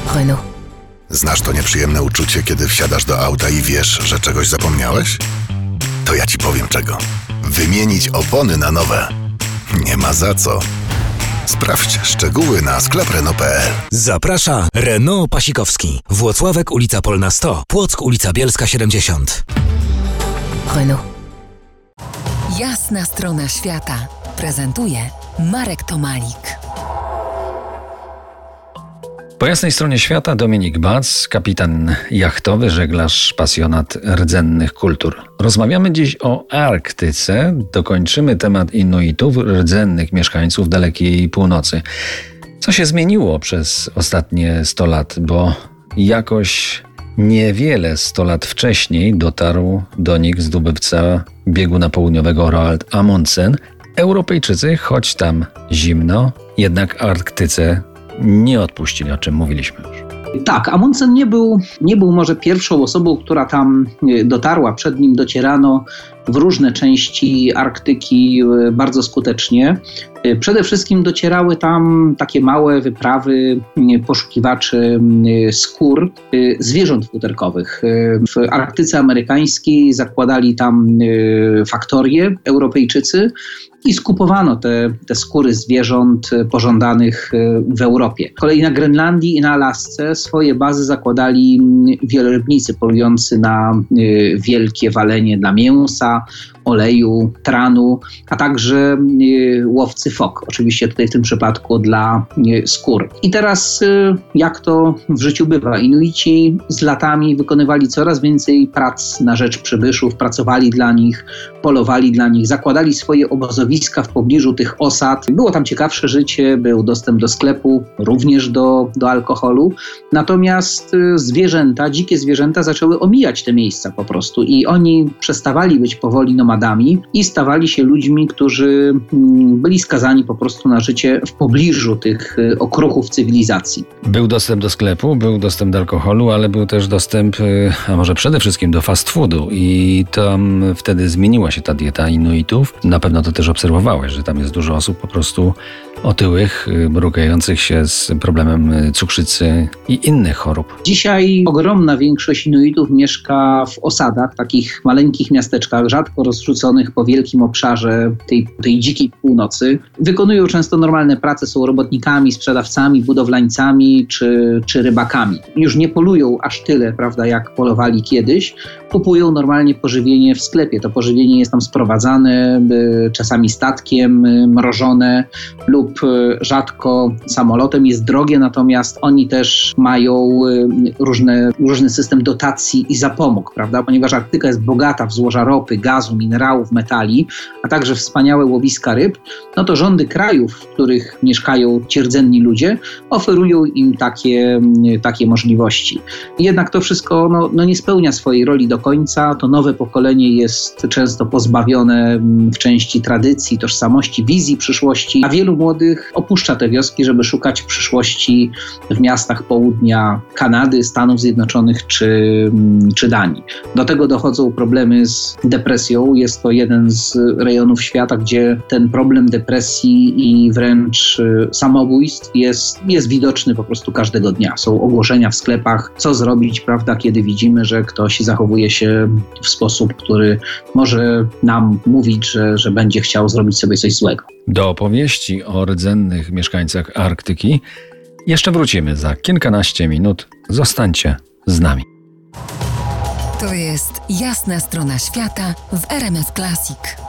Renault. Znasz to nieprzyjemne uczucie, kiedy wsiadasz do auta i wiesz, że czegoś zapomniałeś? To ja ci powiem czego. Wymienić opony na nowe. Nie ma za co. Sprawdź szczegóły na skleprenault.pl. Zaprasza Renault Pasikowski. Włocławek, ulica Polna 100. Płock, ulica Bielska 70. Renault. Jasna strona świata prezentuje Marek Tomalik. Po jasnej stronie świata Dominik Bac, kapitan jachtowy, żeglarz, pasjonat rdzennych kultur. Rozmawiamy dziś o Arktyce. Dokończymy temat Inuitów, rdzennych mieszkańców dalekiej północy. Co się zmieniło przez ostatnie 100 lat, bo jakoś niewiele 100 lat wcześniej dotarł do nich zdobywca bieguna południowego Roald Amundsen. Europejczycy, choć tam zimno, jednak Arktyce nie odpuścili, o czym mówiliśmy już. Tak, Amundsen nie był może pierwszą osobą, która tam dotarła. Przed nim docierano w różne części Arktyki bardzo skutecznie. Przede wszystkim docierały tam takie małe wyprawy poszukiwaczy skór zwierząt futerkowych. W Arktyce amerykańskiej zakładali tam faktorie Europejczycy i skupowano te skóry zwierząt pożądanych w Europie. Z kolei na Grenlandii i na Alasce swoje bazy zakładali wielorybnicy polujący na wielkie walenie dla mięsa, oleju, tranu, a także łowcy fok. Oczywiście tutaj w tym przypadku dla skór. I teraz jak to w życiu bywa? Inuici z latami wykonywali coraz więcej prac na rzecz przybyszów, pracowali dla nich, polowali dla nich, zakładali swoje obozowiska w pobliżu tych osad. Było tam ciekawsze życie, był dostęp do sklepu, również do alkoholu. Natomiast zwierzęta, dzikie zwierzęta zaczęły omijać te miejsca po prostu i oni przestawali być powoli nomadami i stawali się ludźmi, którzy byli skazani po prostu na życie w pobliżu tych okruchów cywilizacji. Był dostęp do sklepu, był dostęp do alkoholu, ale był też dostęp, a może przede wszystkim do fast foodu i tam wtedy zmieniła się ta dieta Inuitów. Na pewno to też obserwowałeś, że tam jest dużo osób po prostu otyłych, borykających się z problemem cukrzycy i innych chorób. Dzisiaj ogromna większość Inuitów mieszka w osadach, takich maleńkich miasteczkach, rzadko rozrzuconych po wielkim obszarze tej dzikiej północy. Wykonują często normalne prace, są robotnikami, sprzedawcami, budowlańcami czy rybakami. Już nie polują aż tyle, prawda, jak polowali kiedyś. Kupują normalnie pożywienie w sklepie. To pożywienie jest tam sprowadzane czasami statkiem, mrożone lub rzadko samolotem. Jest drogie, natomiast oni też mają różny system dotacji i zapomóg, prawda? Ponieważ Arktyka jest bogata w złoża ropy, gazu, minerałów, metali, a także wspaniałe łowiska ryb, no to rządy krajów, w których mieszkają ci rdzenni ludzie, oferują im takie możliwości. Jednak to wszystko nie spełnia swojej roli do końca. To nowe pokolenie jest często pozbawione w części tradycji, tożsamości, wizji przyszłości, a wielu młodych opuszcza te wioski, żeby szukać przyszłości w miastach południa Kanady, Stanów Zjednoczonych czy Danii. Do tego dochodzą problemy z depresją. Jest to jeden z rejonów świata, gdzie ten problem depresji i wręcz samobójstw jest widoczny po prostu każdego dnia. Są ogłoszenia w sklepach, co zrobić, prawda, kiedy widzimy, że ktoś zachowuje się w sposób, który może nam mówić, że będzie chciał zrobić sobie coś złego. Do opowieści o rdzennych mieszkańcach Arktyki jeszcze wrócimy za kilkanaście minut. Zostańcie z nami. To jest Jasna strona świata w RMF Classic.